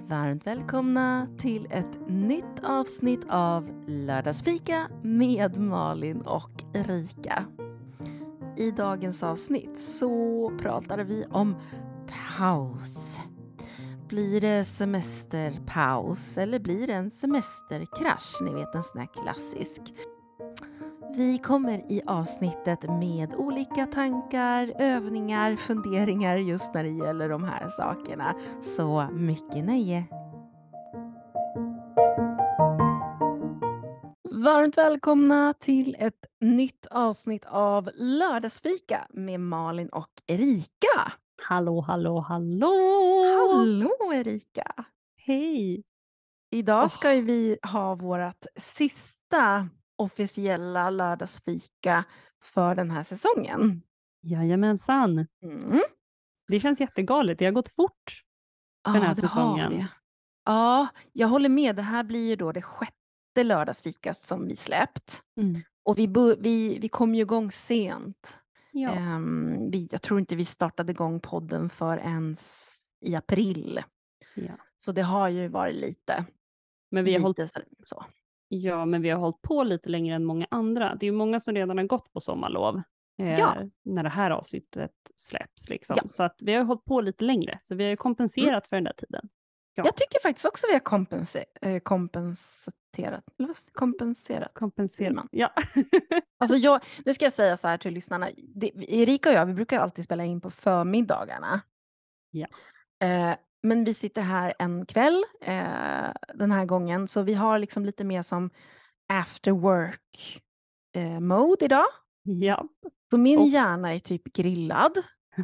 Varmt välkomna till ett nytt avsnitt av Lördagsfika med Malin och Erika. I dagens avsnitt så pratar vi om paus. Blir det semesterpaus eller blir det en semesterkrasch? Ni vet, en sån här klassisk. Vi kommer i avsnittet med olika tankar, övningar, funderingar just när det gäller de här sakerna. Så mycket nöje! Varmt välkomna till ett nytt avsnitt av Lördagsfika med Malin och Erika. Hallå, hallå, hallå! Hallå Erika! Hej! Idag ska vi ha vårt sista officiella lördagsfika för den här säsongen. Jajamensan. Mm. Det känns jättegalet. Det har gått fort den här Ja, det har säsongen. det. Ja, jag håller med. Det här blir ju då det 6:e lördagsfikat som vi släppt. Mm. Och vi kom ju igång sent. Ja. Jag tror inte vi startade igång podden för ens i april. Ja. Så det har ju varit lite. Men vi har hållit, så. ja, men vi har hållit på lite längre än många andra. Det är ju många som redan har gått på sommarlov. När det här avsnittet släpps. Liksom. Ja. Så att vi har hållit på lite längre. Så vi har ju kompenserat för den där tiden. Ja. Jag tycker faktiskt också vi har kompenserat. Eller vad? Kompenserat. Ja. Alltså nu ska jag säga så här till lyssnarna. Erika och jag, vi brukar alltid spela in på förmiddagarna. Ja. Men vi sitter här en kväll den här gången. Så vi har liksom lite mer som after work mode idag. Ja. Så min hjärna är typ grillad.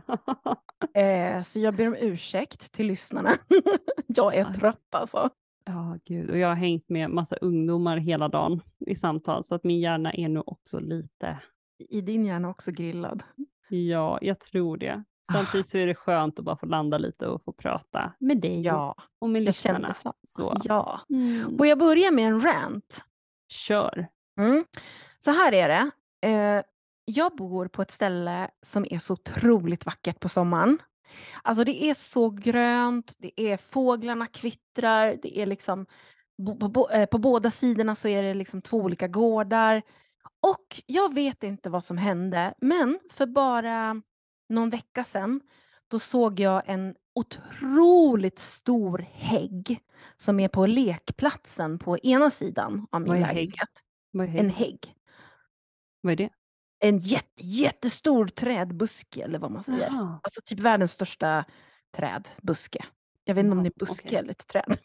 Så jag ber om ursäkt till lyssnarna. Jag är trött alltså. Ja, gud. Och jag har hängt med massa ungdomar hela dagen i samtal. Så att min hjärna är nog också lite... I din hjärna också grillad? Ja, jag tror det. Samtidigt så är det skönt att bara få landa lite och få prata med dig och med lyssnarna. Så. Ja. Får jag börja med en rant? Kör. Så här är det. Jag bor på ett ställe som är så otroligt vackert på sommaren. Alltså det är så grönt, det är fåglarna kvittrar, det är liksom på båda sidorna så är det liksom 2 olika gårdar. Och jag vet inte vad som hände, men för bara någon vecka sedan då såg jag en otroligt stor hägg som är på lekplatsen på ena sidan av min lägenhet. Vad är hägg? En hägg. Vad är det? En jättestor trädbuske eller vad man säger. Aha. Alltså typ världens största trädbuske. Jag vet inte om det är buske eller ett träd.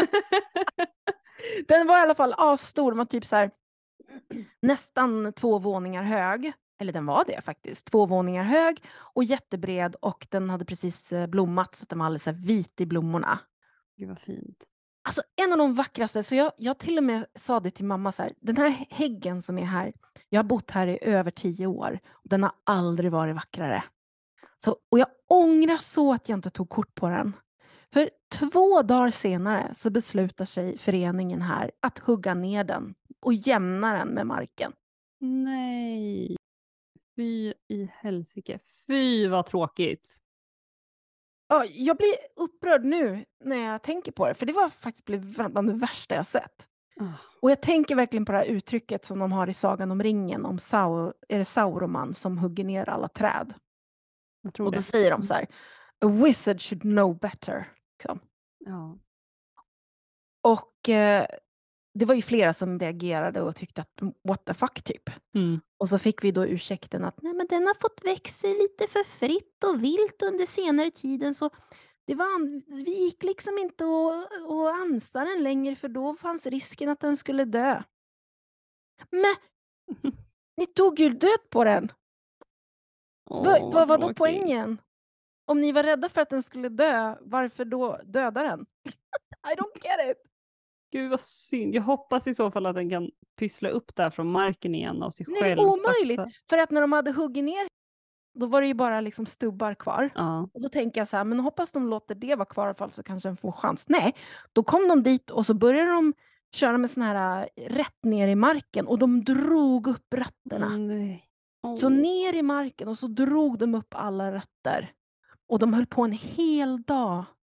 Den var i alla fall asstor. Den var typ så här nästan 2 våningar hög. Eller den var det faktiskt. 2 våningar hög och jättebred. Och den hade precis blommat så att den var alldeles så här vit i blommorna. Gud vad fint. Alltså en av de vackraste. Så jag till och med sa det till mamma så här. Den här häggen som är här. Jag har bott här i över 10 år. Och den har aldrig varit vackrare. Och jag ångrar så att jag inte tog kort på den. För 2 dagar senare så beslutar sig föreningen här att hugga ner den. Och jämna den med marken. Nej. Fy i helsike. Fy vad tråkigt. Ja, jag blir upprörd nu när jag tänker på det. För det var faktiskt bland det värsta jag sett. Och jag tänker verkligen på det här uttrycket som de har i Sagan om ringen. Om är det Sauroman som hugger ner alla träd. Jag tror och då det. säger de så här. A wizard should know better. Liksom. Ja. Och det var ju flera som reagerade och tyckte att what the fuck typ. Och så fick vi då ursäkten att nej, men den har fått växa lite för fritt och vilt under senare tiden. Så vi gick liksom inte och ansa den längre för då fanns risken att den skulle dö. Men ni tog ju död på den. Vad var då poängen? Om ni var rädda för att den skulle dö, varför då döda den? I don't get it. Gud vad synd. Jag hoppas i så fall att den kan pyssla upp där från marken igen av sig själv. Nej, det är omöjligt. För att när de hade huggit ner, då var det ju bara liksom stubbar kvar. Ja. Och då tänker jag så här, men hoppas de låter det vara kvar i alla fall så kanske den får chans. Nej, då kom de dit och så började de köra med sån här rätt ner i marken. Och de drog upp rötterna. Så ner i marken och så drog de upp alla rötter. Och de höll på en hel dag.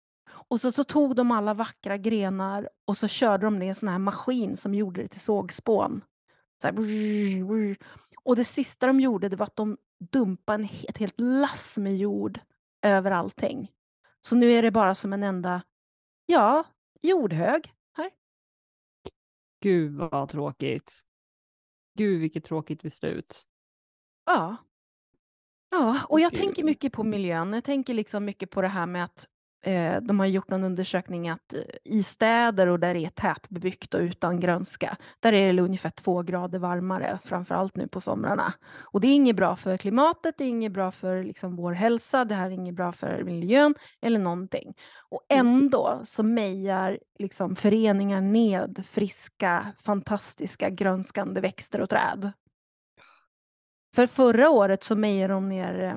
Och så tog de alla vackra grenar och så körde de det i en sån här maskin som gjorde det till sågspån. Så här, brrr, brrr. Och det sista de gjorde, det var att de dumpade ett helt lass med jord över allting. Så nu är det bara som en enda, jordhög här. Gud vad tråkigt. Gud vilket tråkigt beslut. Ja. Ja, och jag Gud. tänker mycket på miljön. Jag tänker liksom mycket på det här med att de har gjort en undersökning att i städer och där det är tätbebyggt och utan grönska, där är det ungefär 2 grader varmare, framförallt nu på somrarna. Och det är inget bra för klimatet, det är inget bra för liksom vår hälsa, det här är inget bra för miljön eller någonting. Och ändå så mejar liksom föreningar ned friska, fantastiska, grönskande växter och träd. För förra året så mejade de ner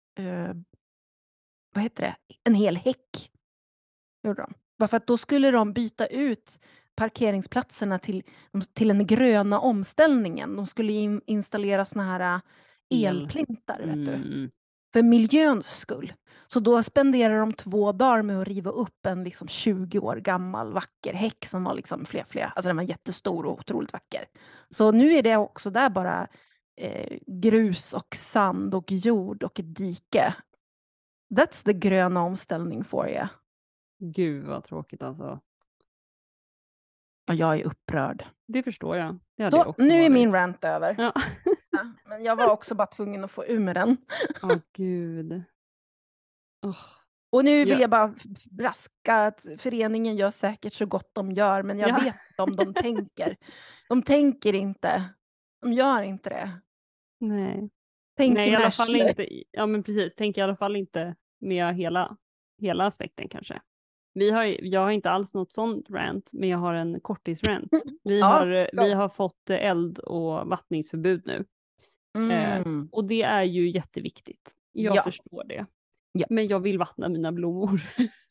vad heter det? En hel häck. Gjorde de. Bara för att då skulle de byta ut parkeringsplatserna till den gröna omställningen. De skulle installera såna här elplintar, vet du. För miljöns skull. Så då spenderar de 2 dagar med att riva upp en liksom 20 år gammal vacker häck som var liksom fler. Alltså den var jättestor och otroligt vacker. Så nu är det också där bara grus och sand och jord och ett dike. That's the gröna omställning for you. Gud vad tråkigt alltså. Och jag är upprörd. Det förstår jag. Det så också nu varit. är min rant över. Ja. Ja, men jag var också bara tvungen att få ur med den. Gud. Och nu vill jag bara braska att föreningen gör säkert så gott de gör, men jag vet inte om de tänker. De tänker inte. De gör inte det. Nej. Tänker i alla fall inte. Ja men precis, tänk i alla fall inte med hela aspekten kanske. Jag har inte alls något sånt rant, men jag har en kortis-rant. Vi har fått eld- och vattningsförbud nu. Och det är ju jätteviktigt. Jag förstår det. Ja. Men jag vill vattna mina blommor.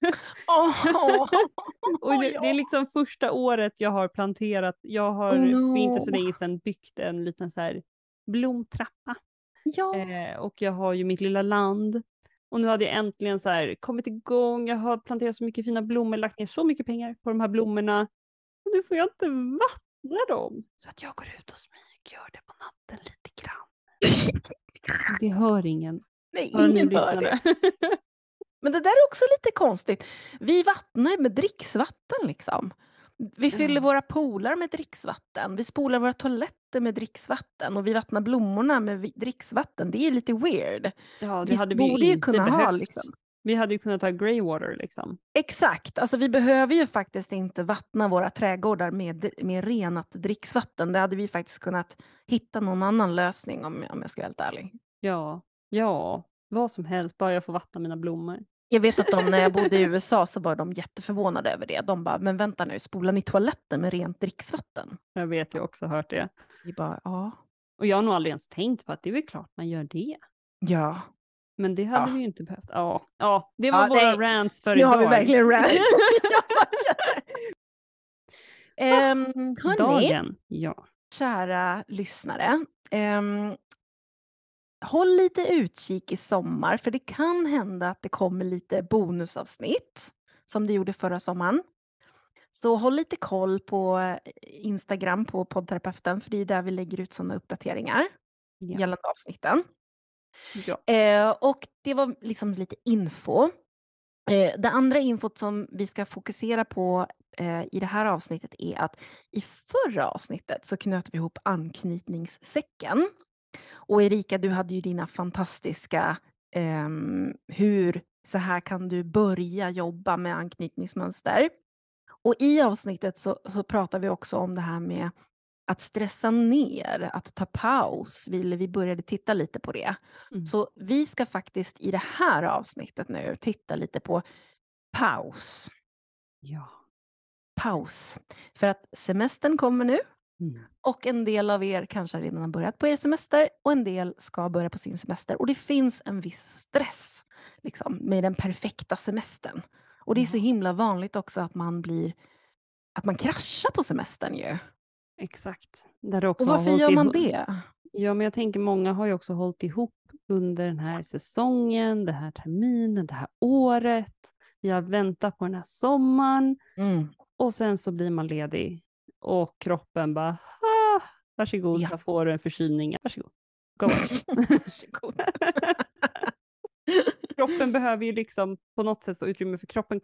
Och det är liksom första året jag har planterat. Jag har för inte så länge sedan byggt en liten så här blomtrappa. Och jag har ju mitt lilla land. Och nu hade jag äntligen så här kommit igång. Jag har planterat så mycket fina blommor, lagt ner så mycket pengar på de här blommorna. Och nu får jag inte vattna dem. Så att jag går ut och smyggör det på natten lite grann. Det hör ingen. Nej, ingen hör det. Men det där är också lite konstigt. Vi vattnar ju med dricksvatten liksom. Vi fyller våra poolar med dricksvatten. Vi spolar våra toaletter med dricksvatten. Och vi vattnar blommorna med dricksvatten. Det är lite weird. Ja, det hade vi ju inte behövt. Ha liksom. Vi hade ju kunnat ha grey water liksom. Exakt. Alltså vi behöver ju faktiskt inte vattna våra trädgårdar med renat dricksvatten. Det hade vi faktiskt kunnat hitta någon annan lösning om jag ska vara helt ärlig. Ja. Vad som helst, bara jag får vattna mina blommor. Jag vet att när jag bodde i USA så var de jätteförvånade över det. De bara, men vänta nu, spolar ni toaletten med rent dricksvatten? Jag vet, jag också hört det. Vi bara, ja. Och jag har nog aldrig ens tänkt på att det är väl klart man gör det. Ja. Men det hade vi ju inte behövt. Ja, det var våra rants för idag. Nu har vi verkligen rants. Dagen, kära lyssnare. Håll lite utkik i sommar, för det kan hända att det kommer lite bonusavsnitt som det gjorde förra sommaren. Så håll lite koll på Instagram på poddterapeuten, för det är där vi lägger ut sådana uppdateringar gällande avsnitten. Och det var liksom lite info. Det andra infot som vi ska fokusera på i det här avsnittet är att i förra avsnittet så knöt vi ihop anknytningssäcken. Och Erika, du hade ju dina fantastiska hur så här kan du börja jobba med anknytningsmönster. Och i avsnittet så pratar vi också om det här med att stressa ner, att ta paus. Vi började titta lite på det. Så vi ska faktiskt i det här avsnittet nu titta lite på paus. Ja. Paus. För att semestern kommer nu. Och en del av er kanske redan har börjat på er semester och en del ska börja på sin semester. Och det finns en viss stress liksom, med den perfekta semestern. Och det är så himla vanligt också att man kraschar på semestern ju. Exakt. Där också och varför gör man det? Ja, men jag tänker många har ju också hållit ihop under den här säsongen, den här terminen, det här året. Jag väntar på den här sommaren. Mm. Och sen så blir man ledig. Och kroppen bara, varsågod, Ja. jag får en förkylning. Varsågod. Go away. Varsågod. Kroppen behöver ju liksom på något sätt få utrymme, för kroppen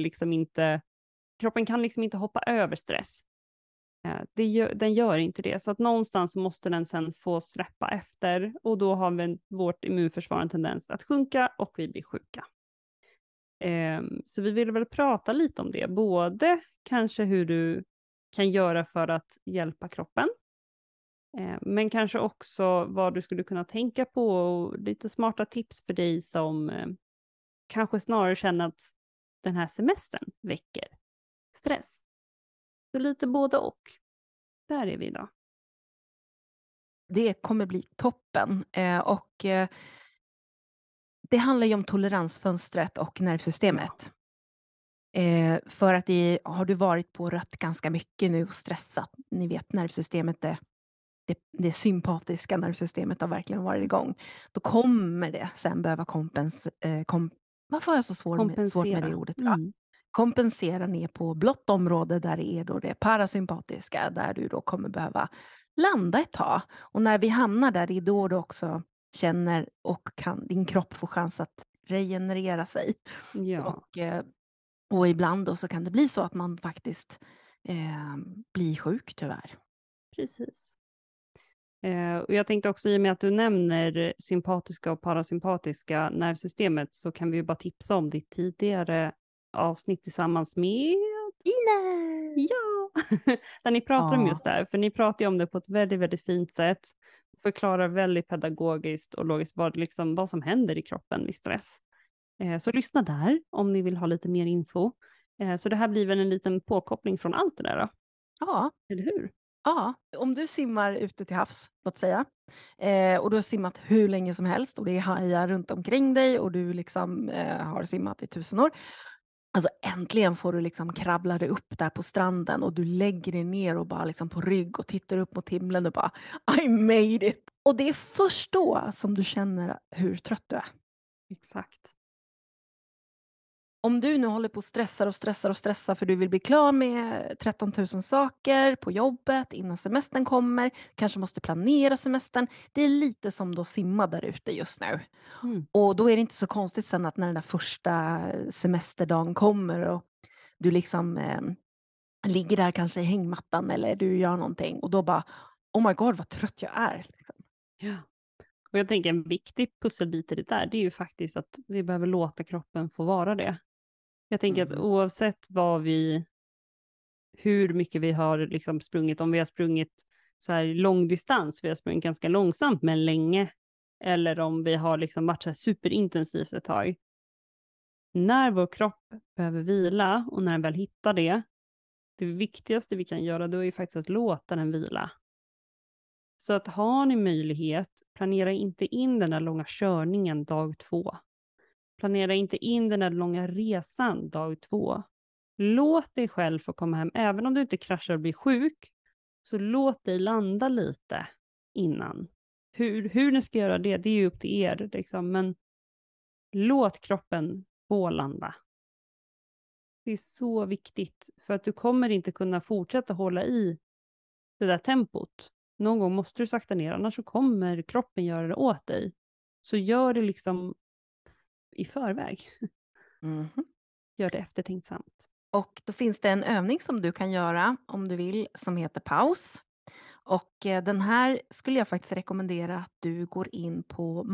kan liksom inte hoppa över stress. Den gör inte det, så att någonstans måste den sen få släppa efter, och då har vi vårt immunförsvar en tendens att sjunka och vi blir sjuka. Så vi vill väl prata lite om det, både kanske hur du kan göra för att hjälpa kroppen, men kanske också vad du skulle kunna tänka på och lite smarta tips för dig som kanske snarare känner att den här semestern väcker stress. Så lite både och. Där är vi idag. Det kommer bli toppen. Det handlar ju om toleransfönstret och nervsystemet. För att har du varit på rött ganska mycket nu och stressat, ni vet nervsystemet, det sympatiska nervsystemet har verkligen varit igång. Då kommer det sen behöva varför har jag så svårt med det ordet? Ja. Kompensera ner på blått område, där det är då det parasympatiska, där du då kommer behöva landa ett tag. Och när vi hamnar där, det är då du också känner och din kropp får chans att regenerera sig. Ja. Och ibland då så kan det bli så att man faktiskt blir sjuk, tyvärr. Precis. Och jag tänkte också, i och med att du nämner sympatiska och parasympatiska nervsystemet, så kan vi ju bara tipsa om ditt tidigare avsnitt tillsammans med Ine! Ja! Där ni pratar om just det här, för ni pratar ju om det på ett väldigt, väldigt fint sätt. Förklarar väldigt pedagogiskt och logiskt vad som händer i kroppen vid stress. Så lyssna där om ni vill ha lite mer info. Så det här blir väl en liten påkoppling från allt det där då? Ja. Eller hur? Ja, om du simmar ute till havs, låt säga, och du har simmat hur länge som helst och det är hajar runt omkring dig och du liksom har simmat i 1000 år. Alltså äntligen får du liksom kravla dig upp där på stranden och du lägger dig ner och bara liksom på rygg och tittar upp mot himlen och bara I made it! Och det är först då som du känner hur trött du är. Exakt. Om du nu håller på och stressar för du vill bli klar med 13 000 saker på jobbet innan semestern kommer, kanske måste planera semestern. Det är lite som då simma där ute just nu. Och då är det inte så konstigt sen att när den där första semesterdagen kommer och du liksom ligger där kanske i hängmattan eller du gör någonting och då bara oh my god vad trött jag är. Liksom. Ja. Och jag tänker en viktig pusselbit i det där, det är ju faktiskt att vi behöver låta kroppen få vara det. Jag tänker att oavsett hur mycket vi har liksom sprungit, om vi har sprungit så här långdistans, vi har sprungit ganska långsamt men länge, eller om vi har liksom varit så här superintensivt ett tag. När vår kropp behöver vila och när den väl hittar det viktigaste vi kan göra då är ju faktiskt att låta den vila. Så att har ni möjlighet, planera inte in den där långa körningen dag 2. Planera inte in den där långa resan dag 2. Låt dig själv få komma hem, även om du inte kraschar och blir sjuk, så låt dig landa lite innan. Hur ni ska göra det är ju upp till er, liksom. Men låt kroppen få landa. Det är så viktigt, för att du kommer inte kunna fortsätta hålla i det där tempot. Någon gång måste du sakta ner, annars så kommer kroppen göra det åt dig. Så gör det liksom i förväg. Gör det eftertänksamt. Och då finns det en övning som du kan göra om du vill som heter paus. Och den här skulle jag faktiskt rekommendera att du går in på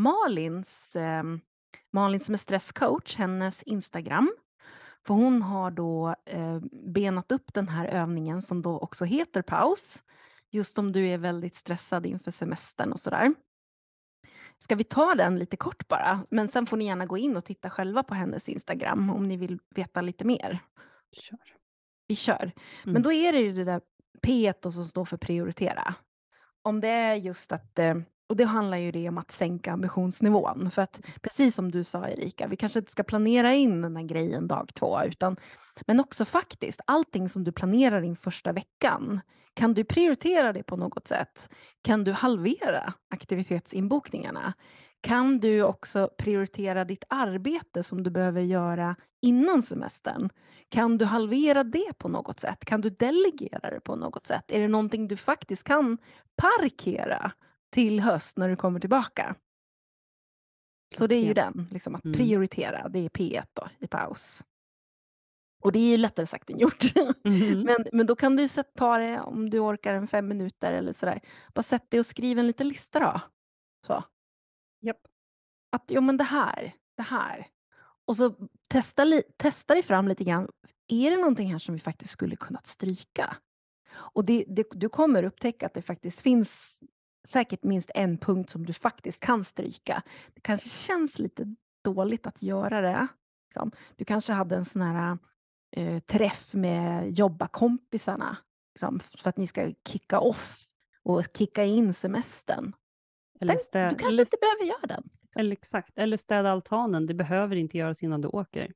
Malin som är stresscoach, hennes Instagram. För hon har då benat upp den här övningen som då också heter paus. Just om du är väldigt stressad inför semestern och sådär. Ska vi ta den lite kort bara? Men sen får ni gärna gå in och titta själva på hennes Instagram om ni vill veta lite mer. Kör. Vi kör. Men då är det ju det där P som står för prioritera. Om det är just att, och det handlar ju det om att sänka ambitionsnivån. För att precis som du sa Erika, vi kanske inte ska planera in den här grejen dag 2. Men också faktiskt, allting som du planerar in första veckan. Kan du prioritera det på något sätt? Kan du halvera aktivitetsinbokningarna? Kan du också prioritera ditt arbete som du behöver göra innan semestern? Kan du halvera det på något sätt? Kan du delegera det på något sätt? Är det någonting du faktiskt kan parkera till höst när du kommer tillbaka? Så det är ju Klockrent. den, liksom att prioritera. Det är P1 då, i paus. Och det är ju lättare sagt än gjort. Mhm. Men då kan du ta det, om du orkar, en 5 minuter eller sådär. Bara sätt dig och skriv en liten lista då. Så. Japp. Att, jo men det här. Och så testa dig fram lite grann. Är det någonting här som vi faktiskt skulle kunnat stryka? Och du kommer upptäcka att det faktiskt finns säkert minst en punkt som du faktiskt kan stryka. Det kanske känns lite dåligt att göra det. Liksom. Du kanske hade en sån här träff med jobbakompisarna. Liksom, för att ni ska kicka off och kicka in semestern. Du kanske inte behöver göra den. Liksom. Eller exakt, eller städa altanen. Det behöver inte göras innan du åker.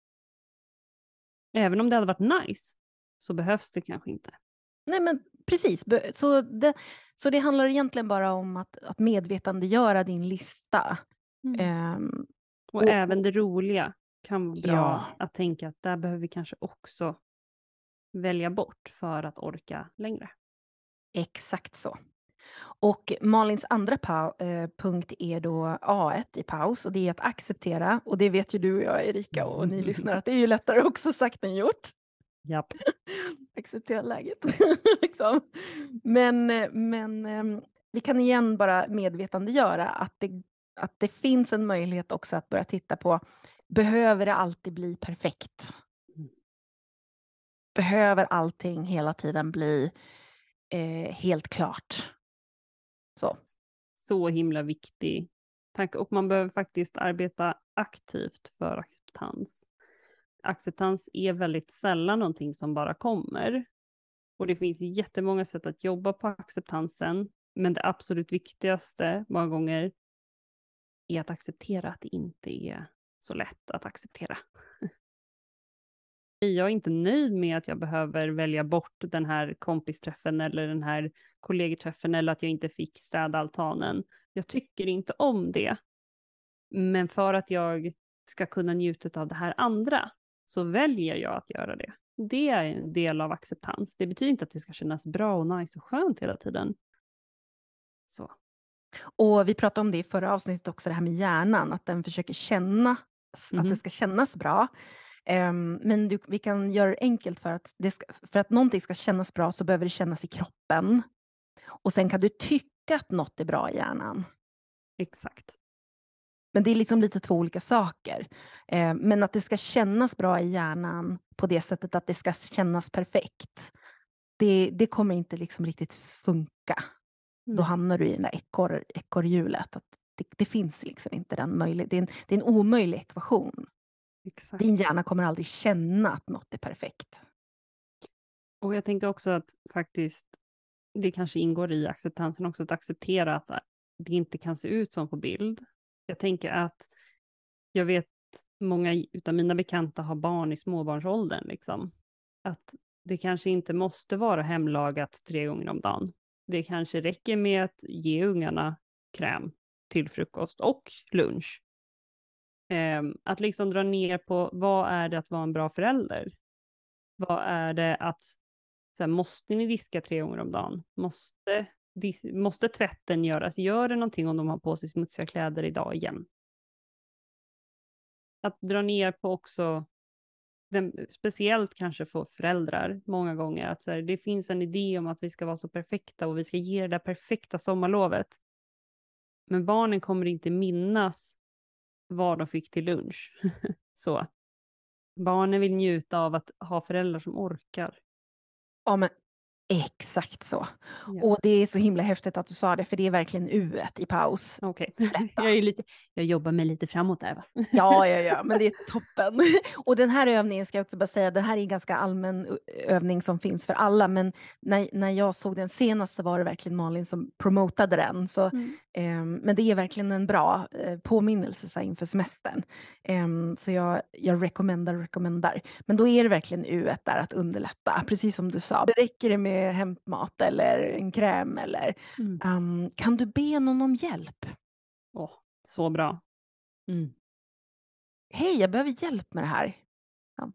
Även om det hade varit nice, så behövs det kanske inte. Nej men precis, så det handlar egentligen bara om att medvetandegöra din lista. Och även det roliga kan vara bra Ja. att tänka att där behöver vi kanske också välja bort för att orka längre. Exakt så. Och Malins andra punkt är då A1 i paus, och det är att acceptera. Och det vet ju du och jag, Erika, och ni lyssnar, att det är ju lättare också sagt än gjort. Japp. Acceptera läget. liksom. Men vi kan igen bara medvetandegöra att det finns en möjlighet också att börja titta på, behöver det alltid bli perfekt? Behöver allting hela tiden bli helt klart? Så himla viktig tanke. Och man behöver faktiskt arbeta aktivt för acceptans. Acceptans är väldigt sällan någonting som bara kommer. Och det finns jättemånga sätt att jobba på acceptansen. Men det absolut viktigaste många gånger är att acceptera att det inte är så lätt att acceptera. Jag är inte nöjd med att jag behöver välja bort den här kompisträffen eller den här kollegeträffen, eller att jag inte fick städa altanen. Jag tycker inte om det. Men för att jag ska kunna njuta av det här andra, så väljer jag att göra det. Det är en del av acceptans. Det betyder inte att det ska kännas bra och nice och skönt hela tiden. Så. Och vi pratade om det i förra avsnittet också, det här med hjärnan, att den försöker känna att det ska kännas bra. Men vi kan göra det enkelt, för att någonting ska kännas bra så behöver det kännas i kroppen. Och sen kan du tycka att något är bra i hjärnan. Exakt. Men det är liksom lite två olika saker. Men att det ska kännas bra i hjärnan på det sättet att det ska kännas perfekt. Det kommer inte liksom riktigt funka. Då hamnar du i det där ekorrhjulet. Att det finns liksom inte den möjligheten. Det är en omöjlig ekvation. Exakt. Din hjärna kommer aldrig känna att något är perfekt. Och jag tänker också att faktiskt det kanske ingår i acceptansen också, att acceptera att det inte kan se ut som på bild. Jag tänker att jag vet många av mina bekanta har barn i småbarnsåldern. Liksom. Att det kanske inte måste vara hemlagat 3 gånger om dagen. Det kanske räcker med att ge ungarna kräm till frukost och lunch. Att liksom dra ner på, vad är det att vara en bra förälder? Vad är det att, så här, måste ni diska 3 gånger om dagen? Måste tvätten göras? Gör det någonting om de har på sig smutsiga kläder idag igen? Att dra ner på också, speciellt kanske för föräldrar många gånger, att så här, det finns en idé om att vi ska vara så perfekta och vi ska ge det där perfekta sommarlovet. Men barnen kommer inte minnas vad de fick till lunch. Så. Barnen vill njuta av att ha föräldrar som orkar. Ja, men exakt så. Ja. Och det är så himla häftigt att du sa det, för det är verkligen U1 i paus. Okej. Jag jobbar mig lite framåt där, va? Ja, men det är toppen. Och den här övningen, ska jag också bara säga, det här är en ganska allmän övning som finns för alla, men när jag såg den senast så var det verkligen Malin som promotade den. Så, men det är verkligen en bra påminnelse så här, inför semestern. Så jag rekommendar. Men då är det verkligen U1 där, att underlätta, precis som du sa. Det räcker det med hämtmat eller en kräm, eller kan du be någon om hjälp? Så bra. Hej, jag behöver hjälp med det här. Ja.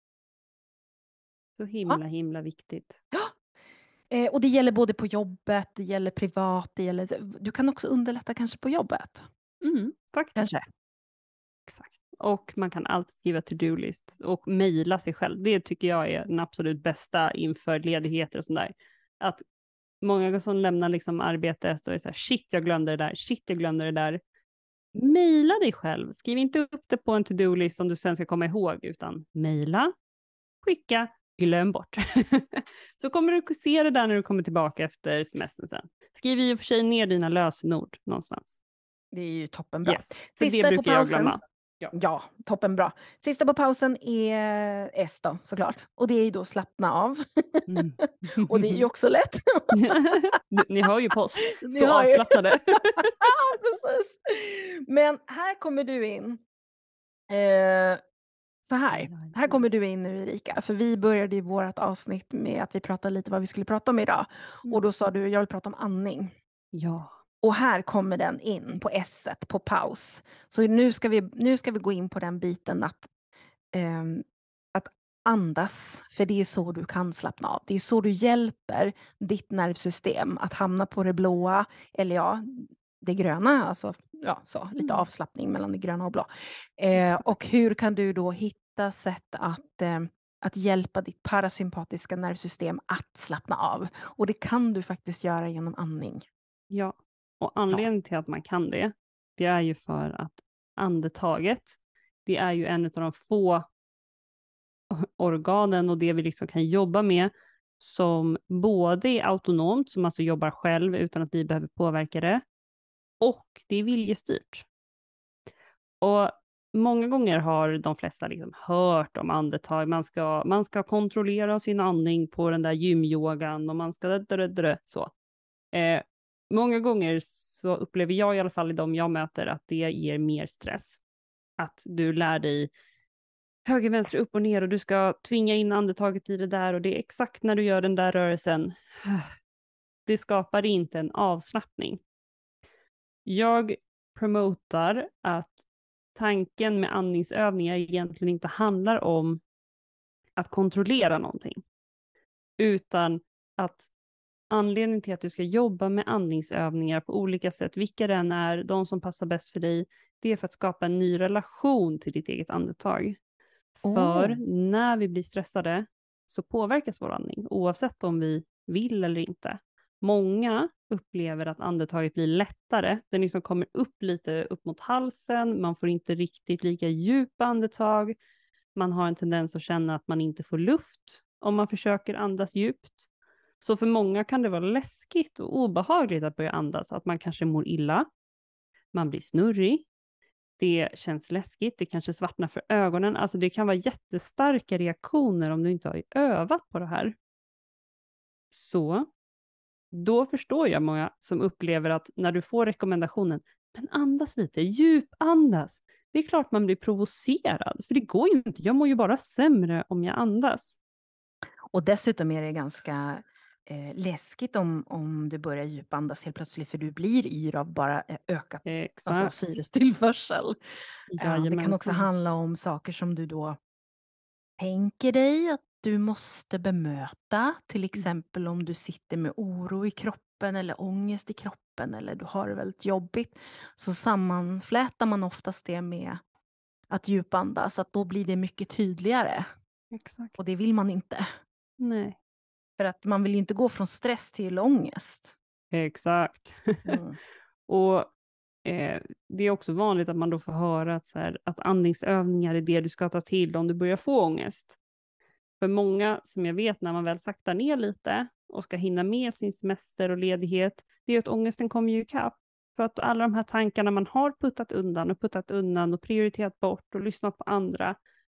Så himla viktigt. Ja. Och det gäller både på jobbet, det gäller privat, du kan också underlätta kanske på jobbet. Faktiskt. Kanske. Exakt. Och man kan alltid skriva to-do-list och mejla sig själv. Det tycker jag är den absolut bästa inför ledigheter och sånt där. Att många som lämnar liksom arbetet och är så här, shit jag glömde det där. Mejla dig själv. Skriv inte upp det på en to-do-list som du sen ska komma ihåg, utan mejla, skicka, glöm bort. Så kommer du se det där när du kommer tillbaka efter semestern sen. Skriv i och för sig ner dina lösenord någonstans. Det är ju toppenbra. Yes, för det brukar jag glömma. Ja, toppenbra. Sista på pausen är S då, såklart. Och det är ju då slappna av. Och det är ju också lätt. Ni hör ju på oss. Så avslappnade. Ja, precis. Men här kommer du in. Så här kommer du in nu, Erika. För vi började ju vårt avsnitt med att vi pratade lite vad vi skulle prata om idag. Och då sa du, jag vill prata om andning. Ja. Och här kommer den in på S-et, på paus. Så nu ska vi gå in på den biten att andas. För det är så du kan slappna av. Det är så du hjälper ditt nervsystem att hamna på det blåa, eller det gröna. Alltså, lite avslappning mellan det gröna och blå. Och hur kan du då hitta sätt att hjälpa ditt parasympatiska nervsystem att slappna av? Och det kan du faktiskt göra genom andning. Ja, och anledningen till att man kan det är ju för att andetaget, det är ju en av de få organen och det vi liksom kan jobba med som både är autonomt, som alltså jobbar själv utan att vi behöver påverka det, och det är viljestyrt. Och många gånger har de flesta liksom hört om andetag, man ska kontrollera sin andning på den där gymyogan och man ska så. Många gånger så upplever jag i alla fall i de jag möter att det ger mer stress. Att du lär dig höger, vänster, upp och ner och du ska tvinga in andetaget i det där och det är exakt när du gör den där rörelsen. Det skapar inte en avslappning. Jag promotar att tanken med andningsövningar egentligen inte handlar om att kontrollera någonting. Utan att anledningen till att du ska jobba med andningsövningar på olika sätt, vilka det än är, de som passar bäst för dig, det är för att skapa en ny relation till ditt eget andetag. För när vi blir stressade så påverkas vår andning, oavsett om vi vill eller inte. Många upplever att andetaget blir lättare. Den liksom kommer upp lite upp mot halsen, man får inte riktigt lika djupa andetag. Man har en tendens att känna att man inte får luft om man försöker andas djupt. Så för många kan det vara läskigt och obehagligt att börja andas, att man kanske mår illa, man blir snurrig, det känns läskigt, det kanske svartnar för ögonen, alltså det kan vara jättestarka reaktioner om du inte har övat på det här. Så då förstår jag många som upplever att när du får rekommendationen, men andas lite, djupandas, det är klart man blir provocerad, för det går ju inte, jag mår ju bara sämre om jag andas. Och dessutom är det ganska läskigt om du börjar djupandas helt plötsligt, för du blir yr av bara ökat syrestillförsel. Det kan också handla om saker som du då tänker dig att du måste bemöta, till exempel om du sitter med oro i kroppen eller ångest i kroppen eller du har det väldigt jobbigt, så sammanflätar man oftast det med att djupandas, att då blir det mycket tydligare. Exakt. Och det vill man inte. Nej. För att man vill ju inte gå från stress till ångest. Exakt. Och det är också vanligt att man då får höra att andningsövningar är det du ska ta till om du börjar få ångest. För många som jag vet, när man väl saktar ner lite och ska hinna med sin semester och ledighet, det är att ångesten kommer ju ikapp. För att alla de här tankarna man har puttat undan och prioriterat bort och lyssnat på andra,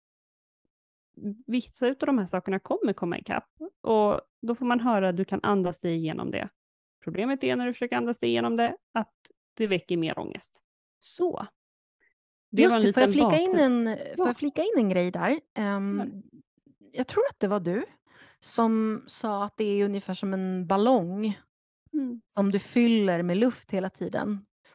vissa av de här sakerna kommer komma ikapp. Och då får man höra att du kan andas dig igenom det. Problemet är när du försöker andas dig igenom det, att det väcker mer ångest. Så. Just det, får jag flika in en grej där? Jag tror att det var du som sa att det är ungefär som en ballong som du fyller med luft hela tiden.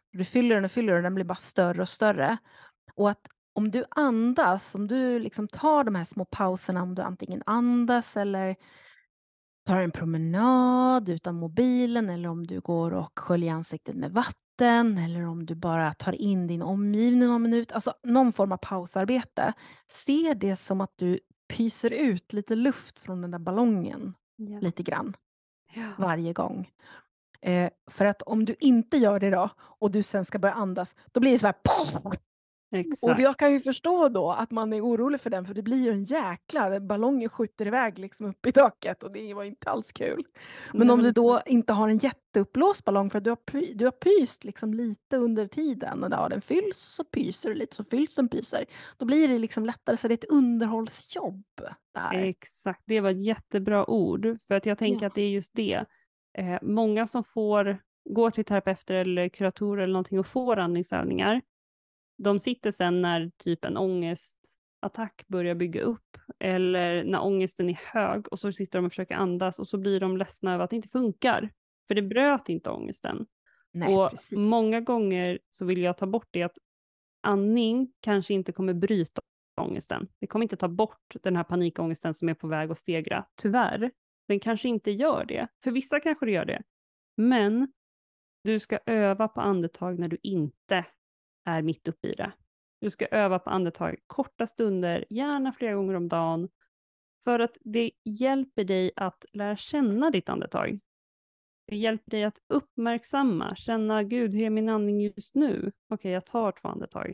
Du fyller den blir bara större och större. Och att om du andas, om du liksom tar de här små pauserna, om du antingen andas eller tar en promenad utan mobilen, eller om du går och sköljer ansiktet med vatten, eller om du bara tar in din omgivning någon minut, alltså någon form av pausarbete. Se det som att du pyser ut lite luft från den där ballongen lite grann varje gång. För att om du inte gör det då och du sen ska börja andas, då blir det så här. Exakt. Och jag kan ju förstå då att man är orolig för den, för det blir ju en jäkla, ballongen skjuter iväg liksom upp i taket och det var inte alls kul. Men Nej, om du då exakt. inte har en jätteuppblåst ballong för att du har pyst liksom lite under tiden och den fylls så pyser du lite, så fylls den pyser. Då blir det liksom lättare, så det är ett underhållsjobb där. Exakt, det var ett jättebra ord, för att jag tänker att det är just det. Många som går till terapeuter eller kuratorer eller någonting och får andningsövningar, de sitter sen när typ en ångestattack börjar bygga upp eller när ångesten är hög och så sitter de och försöker andas och så blir de ledsna över att det inte funkar. För det bröt inte ångesten. Nej, och precis. Många gånger så vill jag ta bort det, att andning kanske inte kommer bryta ångesten. Det kommer inte ta bort den här panikångesten som är på väg att stegra. Tyvärr. Den kanske inte gör det. För vissa kanske det gör det. Men du ska öva på andetag när du inte är mitt uppe i det. Du ska öva på andetag korta stunder, gärna flera gånger om dagen. För att det hjälper dig att lära känna ditt andetag. Det hjälper dig att uppmärksamma, känna, gud, hur är min andning just nu? Okej, jag tar 2 andetag.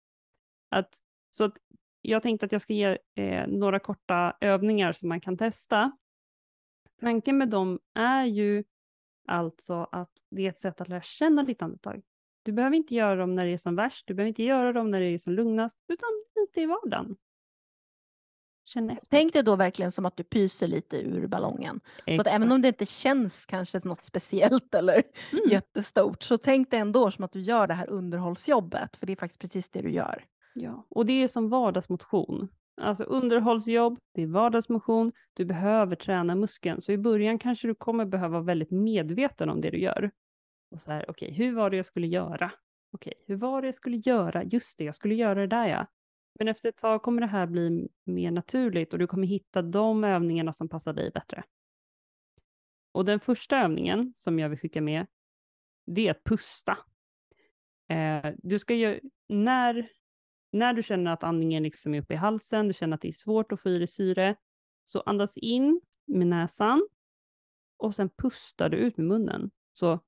Så att jag tänkte att jag ska ge några korta övningar som man kan testa. Tanken med dem är ju alltså att det är ett sätt att lära känna ditt andetag. Du behöver inte göra dem när det är som värst, du behöver inte göra dem när det är som lugnast, utan lite i vardagen. Känn efter. Tänk dig då verkligen som att du pyser lite ur ballongen. Exakt. Så att även om det inte känns kanske något speciellt eller jättestort, så tänk dig ändå som att du gör det här underhållsjobbet, för det är faktiskt precis det du gör. Ja, och det är som vardagsmotion. Alltså underhållsjobb, det är vardagsmotion, du behöver träna muskeln. Så i början kanske du kommer behöva vara väldigt medveten om det du gör. Och så här, okej, hur var det jag skulle göra? Okej, hur var det jag skulle göra? Just det, jag skulle göra det där, ja. Men efter ett tag kommer det här bli mer naturligt och du kommer hitta de övningarna som passar dig bättre. Och den första övningen som jag vill skicka med, det är att pusta. Du ska ju, när du känner att andningen liksom är uppe i halsen, du känner att det är svårt att få i dig syre, så andas in med näsan och sen pustar du ut med munnen. Så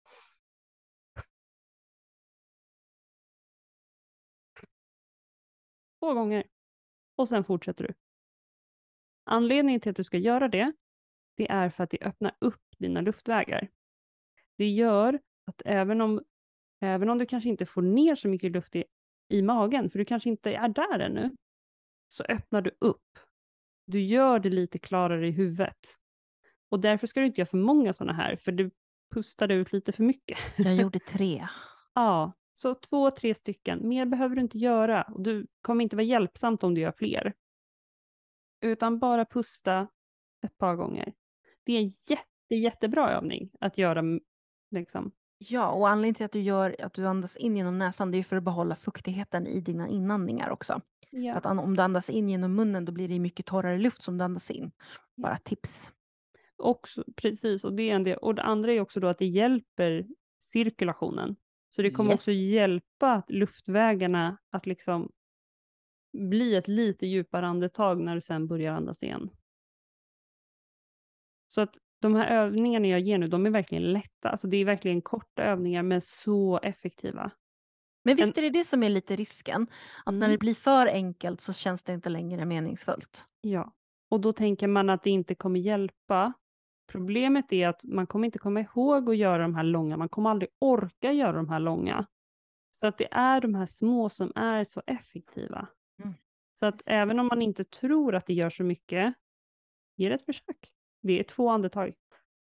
2 gånger och sen fortsätter du. Anledningen till att du ska göra det är för att det öppnar upp dina luftvägar. Det gör att även om du kanske inte får ner så mycket luft i magen, för du kanske inte är där ännu, så öppnar du upp. Du gör det lite klarare i huvudet. Och därför ska du inte göra för många sådana här, för du pustade ut lite för mycket. Jag gjorde 3. Ja, så 2-3 stycken. Mer behöver du inte göra. Och du kommer inte vara hjälpsamt om du gör fler. Utan bara pusta ett par gånger. Det är en jättebra övning att göra liksom. Ja, och anledningen till att du andas in genom näsan, det är för att behålla fuktigheten i dina inandningar också. Ja. För att om du andas in genom munnen, då blir det mycket torrare luft som du andas in. Bara tips. Också, precis, och det är en del. Och det andra är också då att det hjälper cirkulationen. Så det kommer också hjälpa luftvägarna att liksom bli ett lite djupare andetag när du sen börjar andas igen. Så att de här övningarna jag ger nu, de är verkligen lätta. Alltså det är verkligen korta övningar, men så effektiva. Men visst är det som är lite risken? Att när det blir för enkelt så känns det inte längre meningsfullt. Ja, och då tänker man att det inte kommer hjälpa. Problemet är att man kommer inte komma ihåg att göra de här långa. Man kommer aldrig orka göra de här långa. Så att det är de här små som är så effektiva. Så att även om man inte tror att det gör så mycket, ge det ett försök. Det är 2 andetag. Jag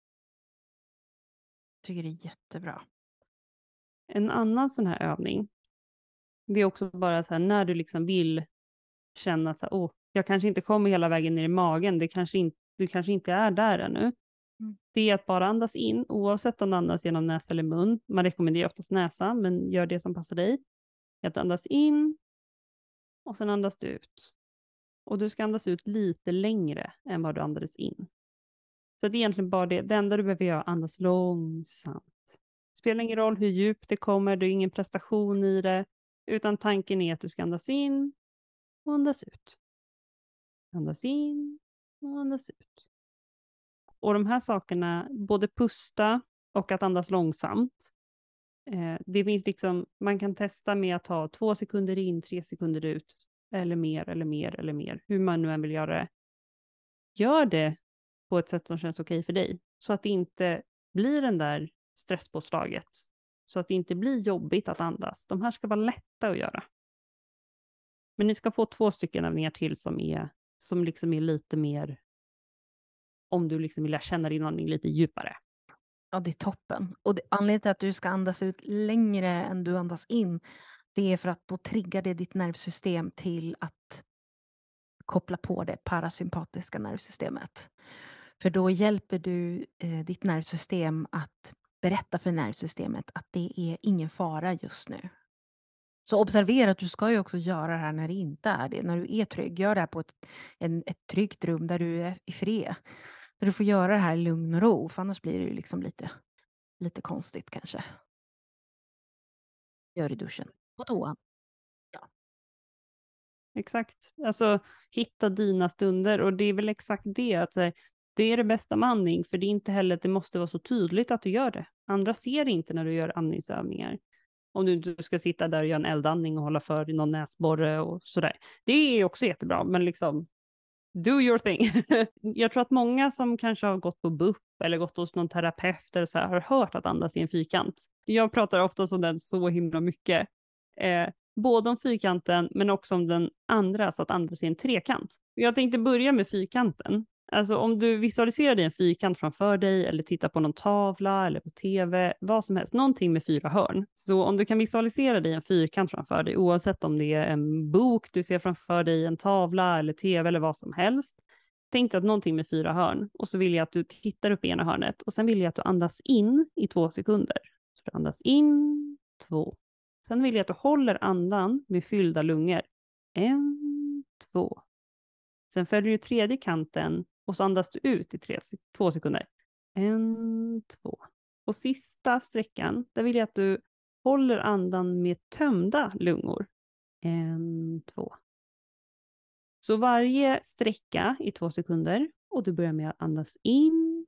tycker det är jättebra. En annan sån här övning, det är också bara så här, när du liksom vill känna att så här, jag kanske inte kommer hela vägen ner i magen, du kanske inte är där ännu. Det är att bara andas in, oavsett om du andas genom näsa eller mun. Man rekommenderar oftast näsa, men gör det som passar dig. Att andas in och sen andas du ut. Och du ska andas ut lite längre än vad du andades in. Så det är egentligen bara det. Det enda du behöver göra är att andas långsamt. Det spelar ingen roll hur djupt det kommer, det är ingen prestation i det. Utan tanken är att du ska andas in och andas ut. Andas in och andas ut. Och de här sakerna, både pusta och att andas långsamt. Det finns liksom, man kan testa med att ta 2 sekunder in, 3 sekunder ut. Eller mer, eller mer, eller mer. Hur man nu än vill göra det. Gör det på ett sätt som känns okej för dig. Så att det inte blir den där stresspåslaget. Så att det inte blir jobbigt att andas. De här ska vara lätta att göra. Men ni ska få 2 stycken övningar till som liksom är lite mer, om du liksom vill lära känna din andning lite djupare. Ja, det är toppen. Och anledningen till att du ska andas ut längre än du andas in, det är för att då triggar det ditt nervsystem till att koppla på det parasympatiska nervsystemet. För då hjälper du ditt nervsystem att berätta för nervsystemet att det är ingen fara just nu. Så observera att du ska ju också göra det här när det inte är det. När du är trygg, gör det här på ett tryggt rum där du är i fred. Där du får göra det här i lugn och ro, för annars blir det ju liksom lite konstigt kanske. Gör i duschen, på toan. Ja. Exakt. Alltså hitta dina stunder, och det är väl exakt det, att det är det bästa med andning, för det är inte heller att det måste vara så tydligt att du gör det. Andra ser inte när du gör andningsövningar. Om du inte ska sitta där och göra en eldandning och hålla för i någon näsborre och sådär. Det är också jättebra, men liksom do your thing. Jag tror att många som kanske har gått på BUP eller gått hos någon terapeut eller så här, har hört att andas i en fyrkant. Jag pratar ofta om den så himla mycket. Både om fyrkanten men också om den andra, så att andas i en trekant. Jag tänkte börja med fyrkanten. Alltså om du visualiserar dig en fyrkant framför dig eller tittar på någon tavla eller på tv, vad som helst, någonting med 4 hörn. Så om du kan visualisera dig en fyrkant framför dig, oavsett om det är en bok du ser framför dig, en tavla eller tv eller vad som helst. Tänk dig att någonting med 4 hörn, och så vill jag att du tittar upp i ena hörnet och sen vill jag att du andas in i 2 sekunder. Så du andas in, 2. Sen vill jag att du håller andan med fyllda lungor. 1, 2. Sen följer du tredje kanten och så andas du ut i 2 sekunder. 1, 2. Och sista sträckan, där vill jag att du håller andan med tömda lungor. 1, 2. Så varje sträcka i 2 sekunder, och du börjar med att andas in.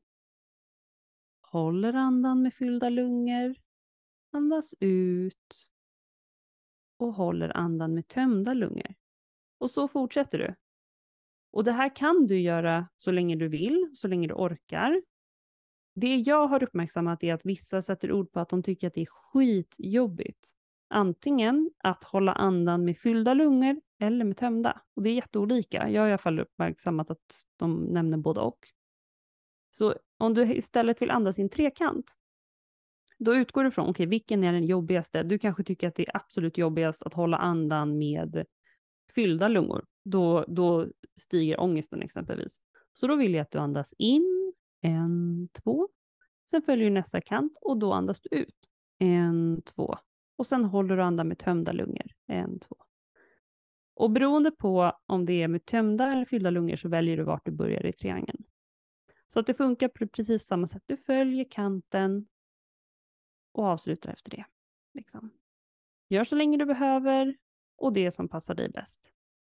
Håller andan med fyllda lungor. Andas ut. Och håller andan med tömda lungor. Och så fortsätter du. Och det här kan du göra så länge du vill, så länge du orkar. Det jag har uppmärksammat är att vissa sätter ord på att de tycker att det är skitjobbigt. Antingen att hålla andan med fyllda lungor eller med tömda. Och det är jätteolika. Jag har i alla fall uppmärksammat att de nämner både och. Så om du istället vill andas i en trekant, då utgår du från, okej, vilken är den jobbigaste? Du kanske tycker att det är absolut jobbigast att hålla andan med fyllda lungor. Då stiger ångesten exempelvis. Så då vill jag att du andas in, 1, 2. Sen följer nästa kant och då andas du ut, 1, 2. Och sen håller du andan med tömda lungor, 1, 2. Och beroende på om det är med tömda eller fyllda lungor så väljer du vart du börjar i triangeln. Så att det funkar på precis samma sätt. Du följer kanten och avslutar efter det. Liksom. Gör så länge du behöver och det som passar dig bäst.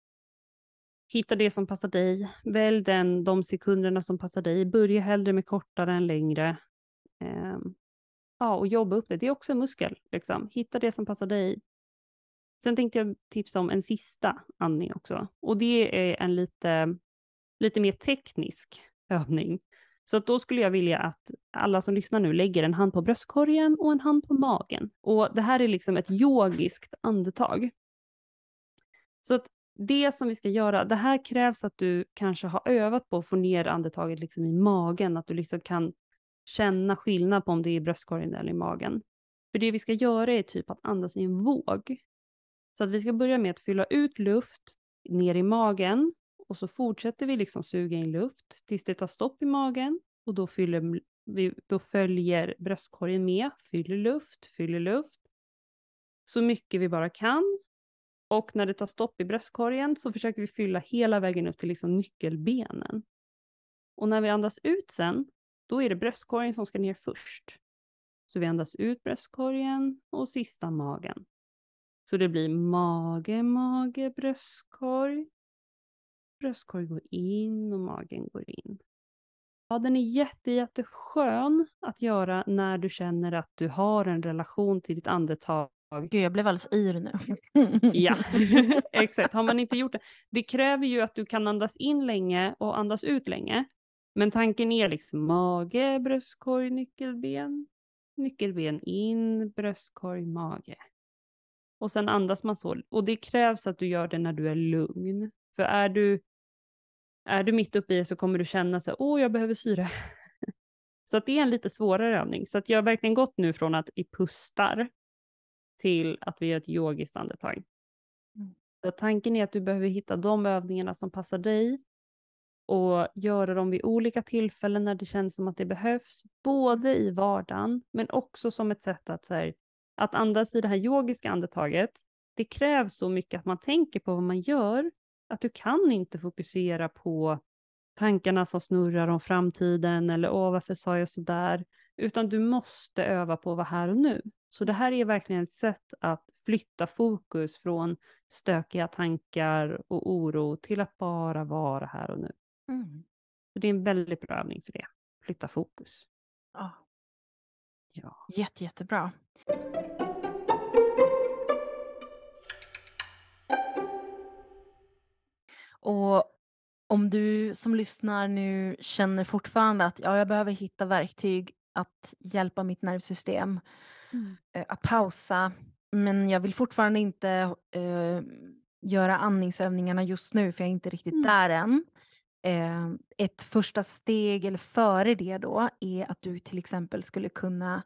Hitta det som passar dig. Välj de sekunderna som passar dig. Börja hellre med kortare än längre. Och jobba upp det. Det är också en muskel. Liksom. Hitta det som passar dig. Sen tänkte jag tipsa om en sista andning också. Och det är en lite mer teknisk övning. Så att då skulle jag vilja att alla som lyssnar nu lägger en hand på bröstkorgen och en hand på magen. Och det här är liksom ett yogiskt andetag. Så att det som vi ska göra, det här krävs att du kanske har övat på att få ner andetaget liksom i magen. Att du liksom kan känna skillnad på om det är i bröstkorgen eller i magen. För det vi ska göra är typ att andas i en våg. Så att vi ska börja med att fylla ut luft ner i magen. Och så fortsätter vi liksom suga in luft tills det tar stopp i magen. och då följer bröstkorgen med, fyller luft så mycket vi bara kan. Och när det tar stopp i bröstkorgen så försöker vi fylla hela vägen upp till liksom nyckelbenen. Och när vi andas ut sen, då är det bröstkorgen som ska ner först. Så vi andas ut bröstkorgen och sista magen. Så det blir mage, bröstkorg. Bröstkorg går in och magen går in. Ja, den är jätteskön att göra när du känner att du har en relation till ditt andetag. Gud, jag blev alldeles yr nu. Ja, exakt. Har man inte gjort det. Det kräver ju att du kan andas in länge och andas ut länge. Men tanken är liksom mage, bröstkorg, nyckelben. Nyckelben in, bröstkorg, mage. Och sen andas man så. Och det krävs att du gör det när du är lugn. För är du mitt uppe i det så kommer du känna så här, jag behöver syre. Så att det är en lite svårare övning. Så att jag har verkligen gått nu från att vi pustar till att vi gör ett yogiskt andetag. Så tanken är att du behöver hitta de övningarna som passar dig och göra dem vid olika tillfällen när det känns som att det behövs. Både i vardagen men också som ett sätt att andas i det här yogiska andetaget. Det krävs så mycket att man tänker på vad man gör att du kan inte fokusera på tankarna som snurrar om framtiden eller varför sa jag så där, utan du måste öva på att vara här och nu. Så det här är verkligen ett sätt att flytta fokus från stökiga tankar och oro till att bara vara här och nu. Så det är en väldigt bra övning för det. Flytta fokus. Ja. Jättebra. Och om du som lyssnar nu känner fortfarande att jag behöver hitta verktyg att hjälpa mitt nervsystem att pausa, men jag vill fortfarande inte göra andningsövningarna just nu för jag är inte riktigt där än. Ett första steg eller före det då är att du till exempel skulle kunna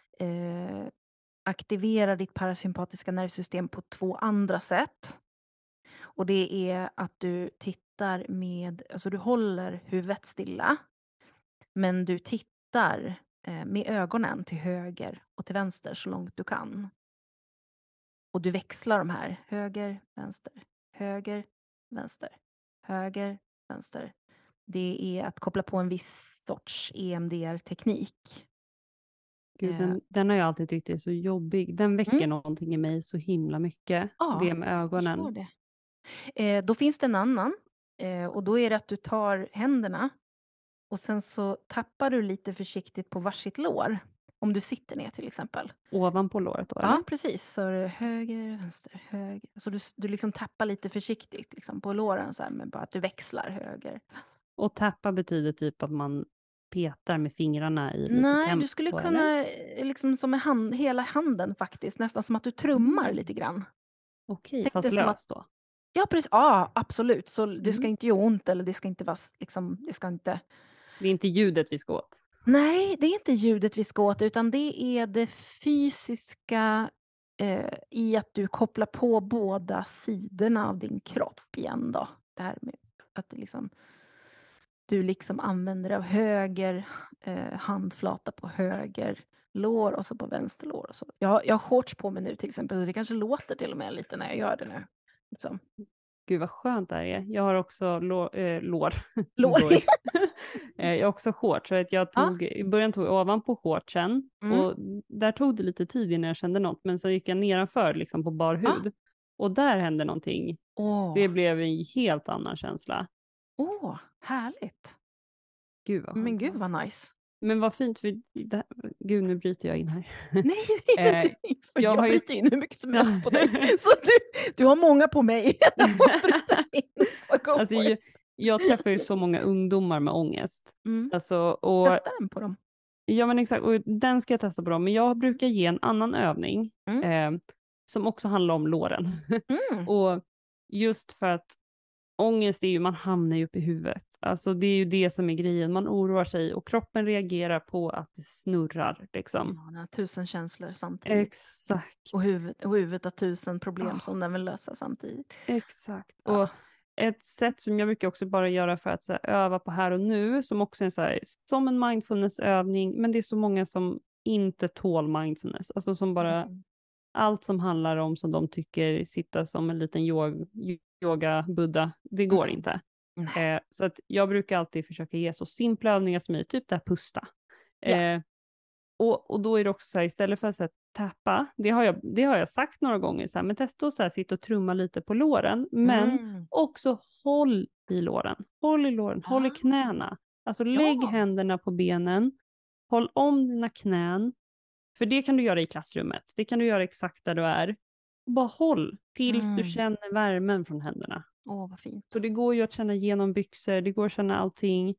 aktivera ditt parasympatiska nervsystem på 2 andra sätt. Och det är att du tittar alltså du håller huvudet stilla, men du tittar med ögonen till höger och till vänster så långt du kan. Och du växlar de här, höger, vänster, höger, vänster, höger, vänster. Det är att koppla på en viss sorts EMDR-teknik. Gud, den har jag alltid tyckt är så jobbig. Den väcker någonting i mig så himla mycket. Det med ögonen. Det. Då finns det en annan. Och då är det att du tar händerna och sen så tappar du lite försiktigt på varsitt lår. Om du sitter ner till exempel. Ovanpå låret då, eller? Ja, precis. Så är det höger, vänster, höger. Så du liksom tappar lite försiktigt liksom, på låren så här, med bara att du växlar höger. Och tappa betyder typ att man petar med fingrarna i lite tempo? Nej, du skulle kunna liksom som med hela handen faktiskt. Nästan som att du trummar lite grann. Okej, fast löst då? Ja, precis. Ja, absolut. Så det ska inte göra ont eller det ska inte vara liksom, det ska inte... Det är inte ljudet vi ska åt? Nej, det är inte ljudet vi ska åt utan det är det fysiska i att du kopplar på båda sidorna av din kropp igen då. Det här med att det liksom, du liksom använder av höger handflata på höger lår och så på vänster lår. Och så. Jag har shorts på mig nu till exempel och det kanske låter till och med lite när jag gör det nu. Liksom. Gud vad skönt det här är. Jag har också lår. Jag har också shorts. Så att i början tog jag ovanpå shortsen. Och där tog det lite tid innan jag kände något. Men så gick jag nedanför liksom på bar hud. Och där hände någonting. Det blev en helt annan känsla. Härligt. Gud vad skönt. Men gud vad nice. Men vad fint, för gud nu bryter jag in här. Nej, jag bryter in hur mycket som helst på dig. Så du har många på mig. Alltså, jag träffar ju så många ungdomar med ångest. Alltså, testa den på dem. Ja men exakt, och den ska jag testa på dem. Men jag brukar ge en annan övning som också handlar om låren. Och just för att ångest är ju, man hamnar ju upp i huvudet. Alltså det är ju det som är grejen. Man oroar sig och kroppen reagerar på att det snurrar liksom. Ja, den har 1000 känslor samtidigt. Exakt. Och huvudet har 1000 problem som den vill lösa samtidigt. Exakt. Och ett sätt som jag brukar också bara göra för att så här, öva på här och nu, som också är så här, som en mindfulnessövning, men det är så många som inte tål mindfulness, alltså som bara allt som handlar om som de tycker sitta som en liten yoga-buddha, det går inte. Så att jag brukar alltid försöka ge så simpla övningar som är typ det här pusta. Och då är det också så här, istället för att så här, tappa, det har jag sagt några gånger, så här, men testa att så här, sitta och trumma lite på låren, men också håll i låren, håll i knäna. Alltså lägg händerna på benen, håll om dina knän, för det kan du göra i klassrummet, det kan du göra exakt där du är. Bara håll tills du känner värmen från händerna. Vad fint. Så det går ju att känna genom byxor, det går att känna allting.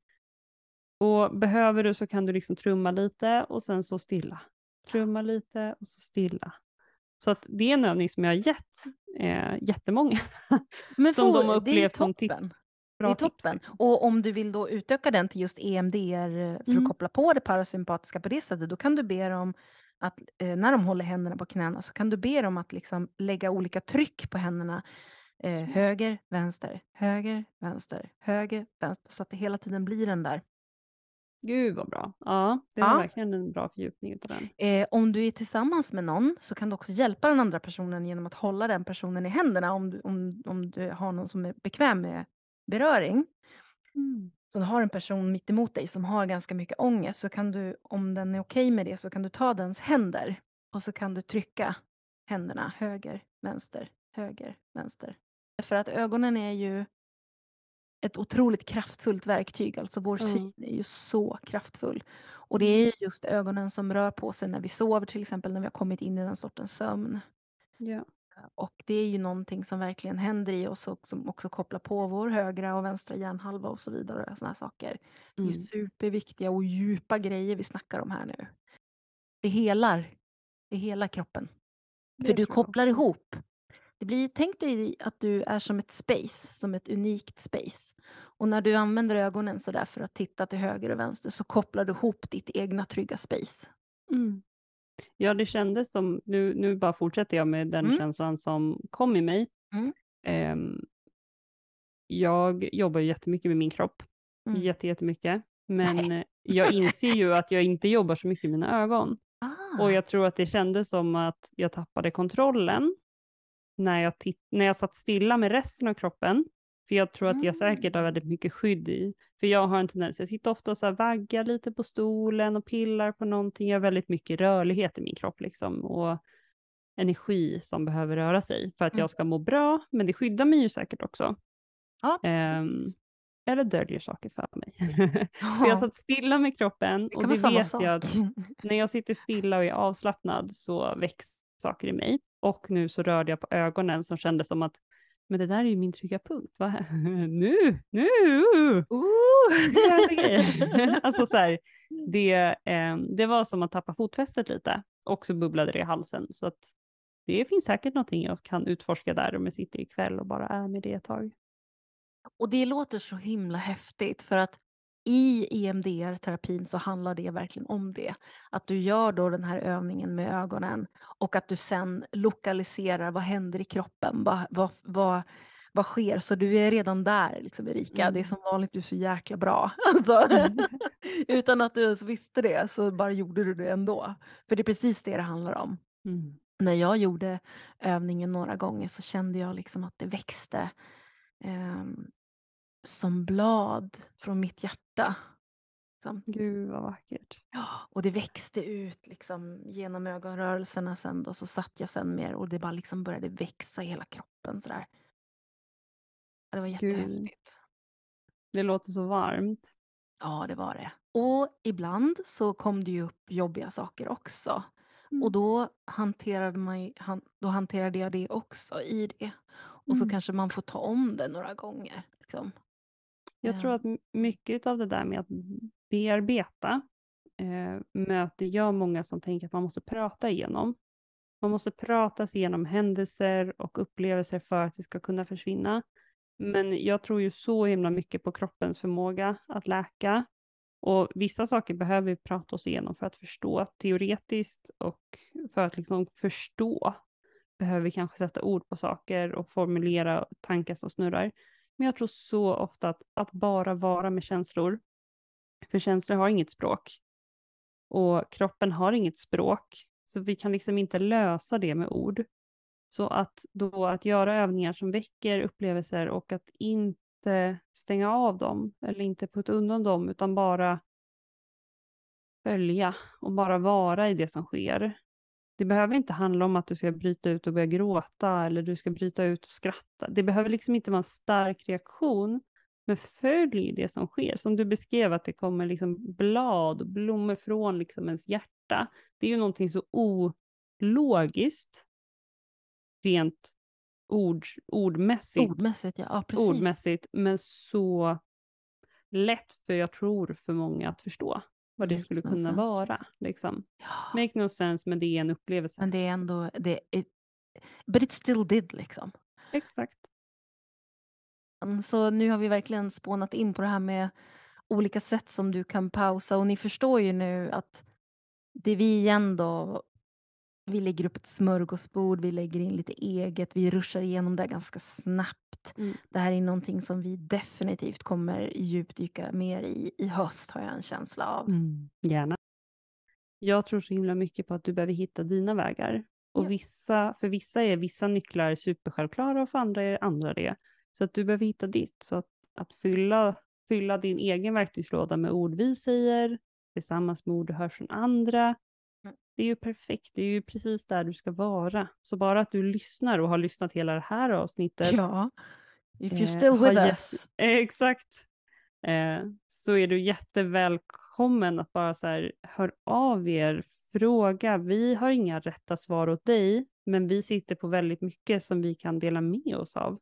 Och behöver du så kan du liksom trumma lite och sen så stilla. Trumma lite och så stilla. Så att det är en övning som jag har gett jättemånga. Men som de har upplevt som tips. Det är toppen. Och om du vill då utöka den till just EMDR för att koppla på det parasympatiska på det sättet, då kan du be dem att när de håller händerna på knäna så kan du be dem att liksom lägga olika tryck på händerna. Höger, vänster, höger, vänster, höger, vänster. Så att det hela tiden blir den där. Gud vad bra. Ja, det var verkligen en bra fördjupning av den. Om du är tillsammans med någon så kan du också hjälpa den andra personen genom att hålla den personen i händerna om du har någon som är bekväm med beröring. Så du har en person mitt emot dig som har ganska mycket ångest, så kan du, om den är okej med det, så kan du ta dens händer och så kan du trycka händerna höger, vänster, höger, vänster. För att ögonen är ju ett otroligt kraftfullt verktyg. Alltså vår syn är ju så kraftfull. Och det är just ögonen som rör på sig när vi sover, till exempel när vi har kommit in i den sortens sömn. Ja. Och det är ju någonting som verkligen händer i oss och som också kopplar på vår högra och vänstra hjärnhalva och så vidare. Och såna här saker. Det är superviktiga och djupa grejer vi snackar om här nu. Det helar kroppen. För du kopplar ihop. Tänk dig att du är som ett space, som ett unikt space. Och när du använder ögonen så där för att titta till höger och vänster så kopplar du ihop ditt egna trygga space. Ja, det kändes som, nu bara fortsätter jag med den känslan som kom i mig. Jag jobbar ju jättemycket med min kropp, jättemycket. Men jag inser ju att jag inte jobbar så mycket med mina ögon. Och jag tror att det kändes som att jag tappade kontrollen när jag satt stilla med resten av kroppen. För jag tror att jag säkert har väldigt mycket skydd i. För jag har en tendens, jag sitter ofta och så här vaggar lite på stolen och pillar på någonting. Jag har väldigt mycket rörlighet i min kropp liksom. Och energi som behöver röra sig för att jag ska må bra. Men det skyddar mig ju säkert också. Ja, eller döljer saker för mig. Så jag satt stilla med kroppen och det vet jag att när jag sitter stilla och är avslappnad så växer saker i mig. Och nu så rörde jag på ögonen som kändes som att men det där är ju min trygga punkt. Va? Nu! Alltså så här, det var som att tappa fotfästet lite och så bubblade det i halsen. Så att det finns säkert någonting jag kan utforska där om jag sitter ikväll och bara är med det ett tag. Och det låter så himla häftigt för att i EMDR-terapin så handlar det verkligen om det. Att du gör då den här övningen med ögonen och att du sen lokaliserar vad händer i kroppen, vad sker. Så du är redan där, liksom, Erika. Det är som vanligt, du är så jäkla bra. Alltså, utan att du ens visste det så bara gjorde du det ändå. För det är precis det handlar om. När jag gjorde övningen några gånger så kände jag liksom att det växte som blad från mitt hjärta. Liksom. Gud vad vackert. Ja, och det växte ut liksom, genom ögonrörelserna sen då, så satt jag sen mer och det bara liksom började växa i hela kroppen sådär. Det var jättehäftigt. Gud. Det låter så varmt. Ja, det var det. Och ibland så kom det ju upp jobbiga saker också. Och då hanterade jag det också i det. Och så kanske man får ta om det några gånger. Liksom. Jag tror att mycket av det där med att bearbeta möter jag många som tänker att man måste prata igenom. Man måste prata sig igenom händelser och upplevelser för att det ska kunna försvinna. Men jag tror ju så himla mycket på kroppens förmåga att läka. Och vissa saker behöver vi prata oss igenom för att förstå teoretiskt, och för att liksom förstå behöver vi kanske sätta ord på saker och formulera tankar som snurrar. Men jag tror så ofta att bara vara med känslor, för känslor har inget språk. Och kroppen har inget språk. Så vi kan liksom inte lösa det med ord. Så att göra övningar som väcker upplevelser och att inte stänga av dem eller inte putta undan dem utan bara följa och bara vara i det som sker. Det behöver inte handla om att du ska bryta ut och börja gråta eller du ska bryta ut och skratta. Det behöver liksom inte vara en stark reaktion, men följ det som sker. Som du beskrev att det kommer liksom blad och blommor från liksom ens hjärta. Det är ju någonting så ologiskt rent ordmässigt. Ordmässigt, ja precis. Ordmässigt, men så lätt för jag tror för många att förstå vad det skulle kunna vara. Liksom. Ja. Make no sense, men det är en upplevelse. Men det är ändå, but it still did liksom. Exakt. Så nu har vi verkligen spånat in på det här med olika sätt som du kan pausa och ni förstår ju nu att det vi igen då, vi lägger upp ett smörgåsbord, vi lägger in lite eget, vi ruschar igenom det ganska snabbt. Det här är någonting som vi definitivt kommer djupdyka mer i höst har jag en känsla av. Gärna. Jag tror så himla mycket på att du behöver hitta dina vägar. Och för vissa är vissa nycklar supersjälvklara och för andra är andra det. Så att du behöver hitta ditt. Så att fylla din egen verktygslåda med ord vi säger tillsammans med ord du hör från andra. Det är ju perfekt. Det är ju precis där du ska vara. Så bara att du lyssnar och har lyssnat hela det här avsnittet. Ja, if you're still with us. Exakt. Så är du jättevälkommen att bara så här, hör av er, fråga. Vi har inga rätta svar åt dig, men vi sitter på väldigt mycket som vi kan dela med oss av.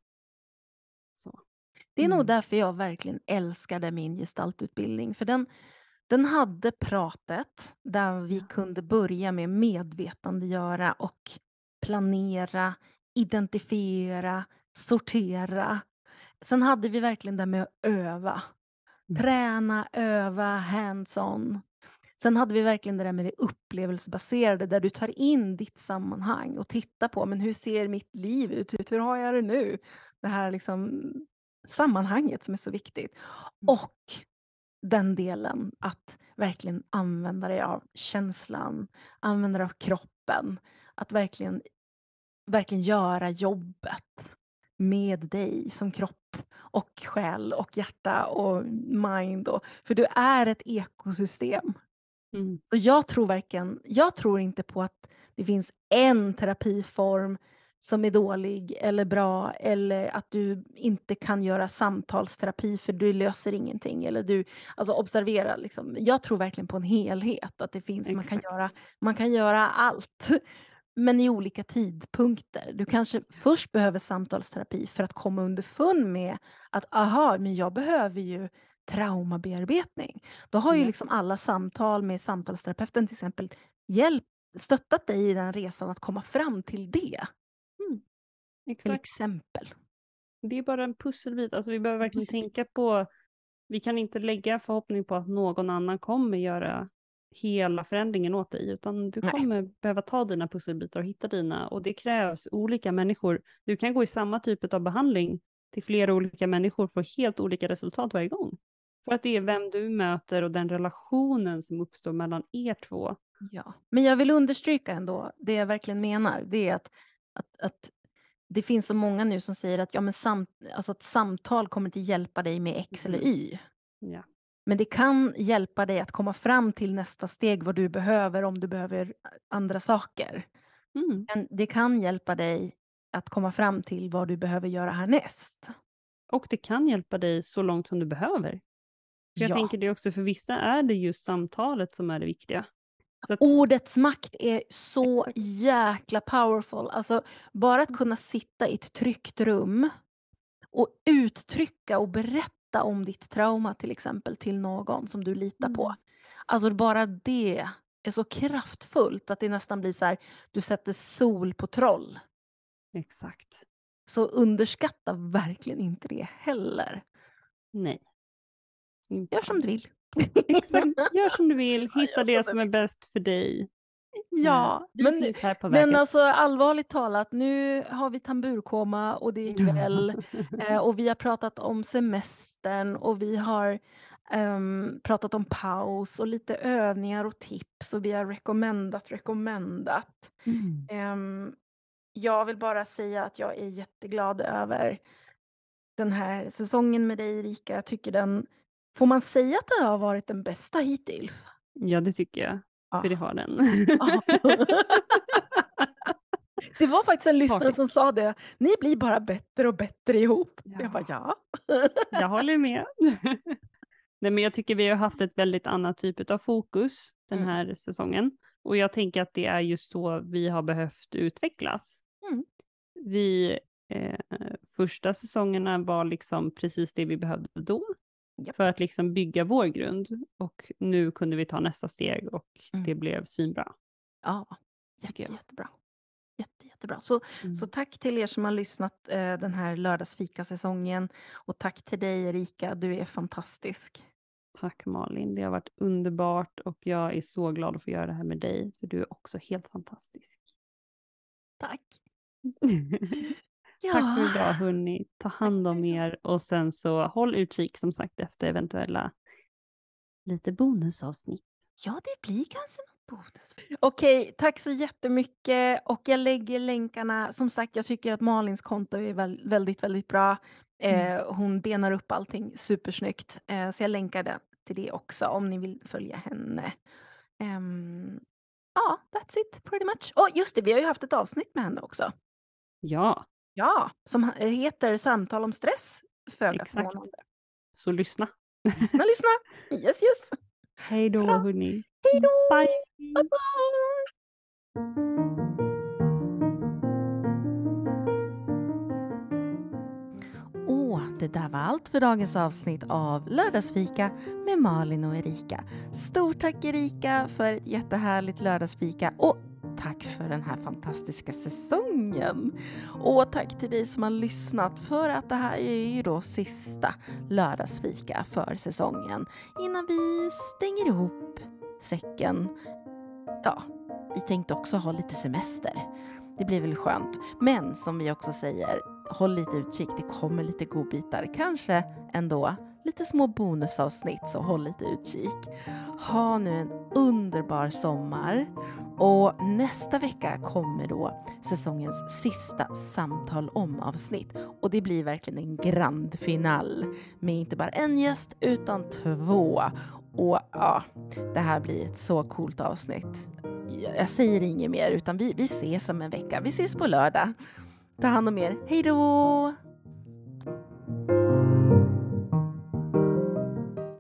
Så. Det är nog därför jag verkligen älskade min gestaltutbildning, för den hade pratet där vi kunde börja med medvetandegöra och planera, identifiera, sortera. Sen hade vi verkligen det med att öva. Träna, öva, hands-on. Sen hade vi verkligen det där med det upplevelsebaserade där du tar in ditt sammanhang och tittar på men hur ser mitt liv ut? Hur har jag det nu? Det här liksom sammanhanget som är så viktigt. Och den delen att verkligen använda dig av känslan, använda dig av kroppen. Att verkligen göra jobbet med dig som kropp och själ och hjärta och mind. För du är ett ekosystem. Så jag tror inte på att det finns en terapiform som är dålig eller bra eller att du inte kan göra samtalsterapi för du löser ingenting eller alltså observera liksom. Jag tror verkligen på en helhet att det finns man kan göra allt men i olika tidpunkter. Du kanske först behöver samtalsterapi för att komma underfund med att men jag behöver ju traumabearbetning. Då har ju liksom alla samtal med samtalsterapeuten till exempel stöttat dig i den resan att komma fram till det. Exakt. Till exempel. Det är bara en pusselbit. Alltså vi behöver verkligen tänka på, vi kan inte lägga förhoppning på att någon annan kommer göra hela förändringen åt dig, utan du kommer behöva ta dina pusselbitar och hitta dina, och det krävs olika människor. Du kan gå i samma typ av behandling till flera olika människor för helt olika resultat varje gång. För att det är vem du möter och den relationen som uppstår mellan er två. Ja, men jag vill understryka ändå, det jag verkligen menar, det är att det finns så många nu som säger att, alltså att samtal kommer inte hjälpa dig med X eller Y. Ja. Men det kan hjälpa dig att komma fram till nästa steg vad du behöver om du behöver andra saker. Men det kan hjälpa dig att komma fram till vad du behöver göra härnäst. Och det kan hjälpa dig så långt som du behöver. Jag tänker det också, för vissa är det just samtalet som är det viktiga. Så ordets makt är så jäkla powerful. Alltså, bara att kunna sitta i ett tryggt rum och uttrycka och berätta om ditt trauma till exempel till någon som du litar på. Alltså bara det är så kraftfullt att det nästan blir så här, du sätter sol på troll. Exakt. Så underskatta verkligen inte det heller. Nej. Gör som du vill. Exakt, gör som du vill. Hitta det som är bäst för dig. Ja, Vi finns här på vägen. men alltså allvarligt talat, nu har vi tamburkoma och det är kväll och vi har pratat om semestern och vi har pratat om paus och lite övningar och tips och vi har rekommendat. Jag vill bara säga att jag är jätteglad över den här säsongen med dig, Erika. Jag tycker får man säga att det har varit den bästa hittills? Ja, det tycker jag. För det har den. Det var faktiskt en lyssnare som sa det. Ni blir bara bättre och bättre ihop. Ja. Jag bara, ja. Jag håller med. Nej, men jag tycker vi har haft ett väldigt annat typ av fokus den här säsongen. Och jag tänker att det är just så vi har behövt utvecklas. Första säsongerna var liksom precis det vi behövde då. Yep. För att liksom bygga vår grund. Och nu kunde vi ta nästa steg och det blev svinbra. Ja, jättebra. Jättebra. Så tack till er som har lyssnat den här lördagsfika-säsongen. Och tack till dig, Erika. Du är fantastisk. Tack Malin. Det har varit underbart och jag är så glad att få göra det här med dig. För du är också helt fantastisk. Tack. Tack för idag hörni. Ta hand om er och sen så håll utkik som sagt efter eventuella lite bonusavsnitt. Ja, det blir kanske något bonus. Okej, tack så jättemycket och jag lägger länkarna. Som sagt, jag tycker att Malins konto är väldigt, väldigt bra. Hon benar upp allting supersnyggt. Så jag länkar den till det också om ni vill följa henne. Ja, that's it pretty much. Just det, vi har ju haft ett avsnitt med henne också. Ja, som heter Samtal om stress. Exakt. Så lyssna. Lyssna. Yes. Hej då hörni. Hej då. Bye. Bye. Det där var allt för dagens avsnitt av Lördagsfika med Malin och Erika. Stort tack Erika för ett jättehärligt lördagsfika och tack för den här fantastiska säsongen. Och tack till dig som har lyssnat för att det här är ju då sista lördagsfika för säsongen. Innan vi stänger ihop säcken. Ja, vi tänkte också ha lite semester. Det blir väl skönt. Men som vi också säger, håll lite utkik. Det kommer lite godbitar. Kanske ändå lite små bonusavsnitt, så håll lite utkik. Ha nu en underbar sommar. Och nästa vecka kommer då säsongens sista samtal om avsnitt. Och det blir verkligen en grand final. Med inte bara en gäst utan 2. Och ja, det här blir ett så coolt avsnitt. Jag säger inget mer utan vi ses om en vecka. Vi ses på lördag. Ta hand om er. Hej då!